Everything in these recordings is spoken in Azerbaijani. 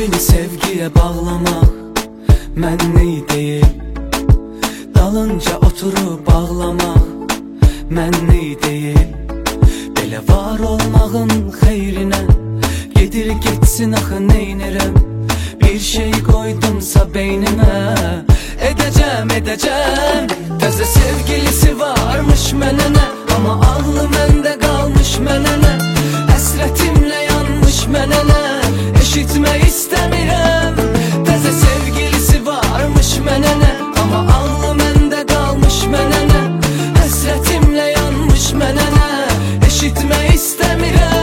Qəlbini sevgiyə bağlamaq mənlik deyil, dalınca oturub bağlamaq mənlik deyil. Belə var olmağın xeyrinə gedir getsin axı neynirəm. Bir şey qoydumsa beynimə edəcəm, edəcəm. Təzə sevgilisi varmış mənə nə, amma ağlı məndə qalmış mənə nə. Həsrətimlə yanmış mənə nə, eşitmək istəmirəm. Təzə sevgilisi varmış mənə nə, amma ağlı məndə qalmış mənə nə. Həsrətimlə yanmış mənə nə, eşitmək istəmirəm.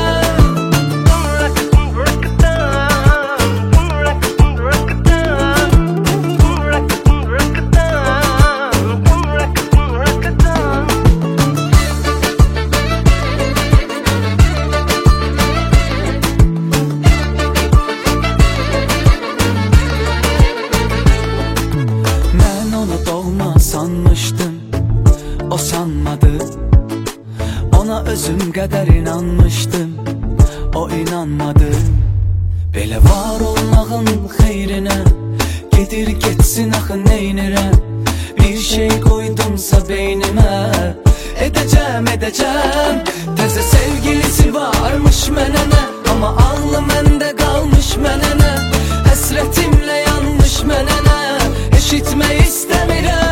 Sanmışdım, o sanmadı. Ona özüm qədər inanmışdım, o inanmadı. Belə var olmağın xeyrinə gedir getsin axı neynirəm. Bir şey qoydumsa beynimə edəcəm, edəcəm. Təzə sevgilisi varmış mənə nə, amma ağlı məndə qalmış mənə nə. Həsrətimlə yanmış mənə nə, eşitmək istəmirəm.